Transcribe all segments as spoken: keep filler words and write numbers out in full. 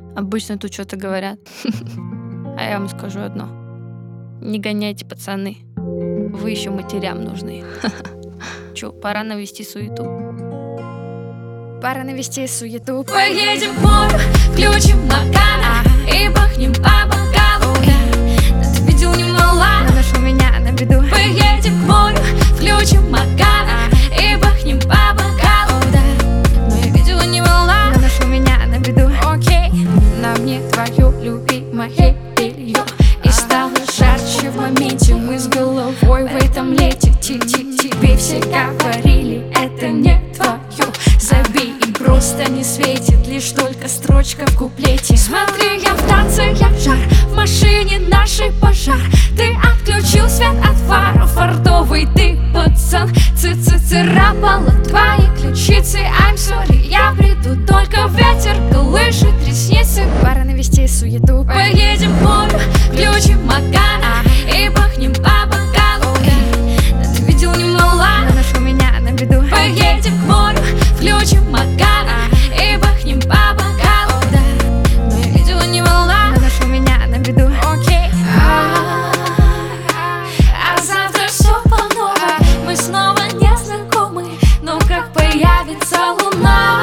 Обычно тут что-то говорят. А я вам скажу одно. Не гоняйте, пацаны. Вы еще матерям нужны. Че, пора навести суету? Пора навести суету. Поедем к морю, включим Макана и бахнем по бокалу. Да ты видел немало, но нашел меня на беду. Поедем к морю, включим Макана и бахнем по бокалу. Но я видела немало, но нашел меня на беду. Окей, на мне твое любимое белье, и стало жарче в моменте. Мы с головой в этом лете. Тебе все говорили, это не твое. Забей, им просто не светит лишь только строчка в куплете. Смотри, я в танце, я жар, в машине нашей пожар. Ты отключил свет от фаров, фартовый ты пацан. Цы-цы-царапала твои ключицы. I'm sorry, я приду, только ветер колышет ресницы. Пора навести суету. Поедем к морю, включим Макана и бахнем по бокалу. Да ты видел немало, но нашел меня на беду. Поедем к морю, включим Макана и бахнем по бокалу. Но я видела немало, но нашел меня на беду. Окей. А, а завтра все по новой. Мы снова не знакомы, но как появится луна,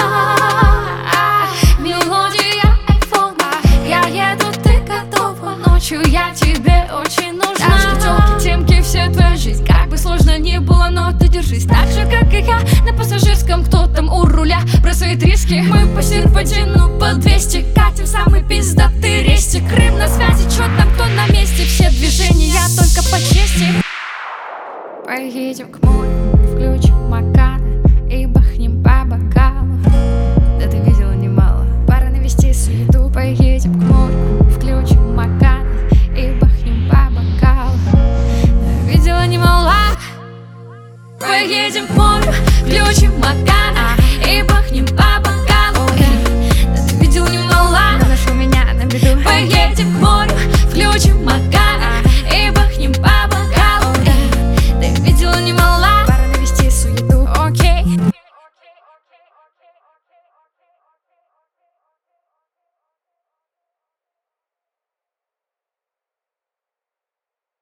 мелодия айфона. Я еду, ты готова. Ночью я тебе очень нужна. Тачки, тёлки, темки, вся твоя жизнь. Как бы сложно ни было, но ты держись. Так же, как и я, на пассажирском. Кто там у руля бросает риски. Мы по серпантину по двести катим самый пиздатый рейстик. Крым на связи, чё там, кто на месте. Все движения только по чести. Поедем к морю, включим Макана и бахнем по бокалу. Да ты видела немало. Пора навести суету. Поедем к морю, включим Макана и бахнем по бокалу. Видела немало. Поедем к морю, включим Макана и бахнем по бокалу.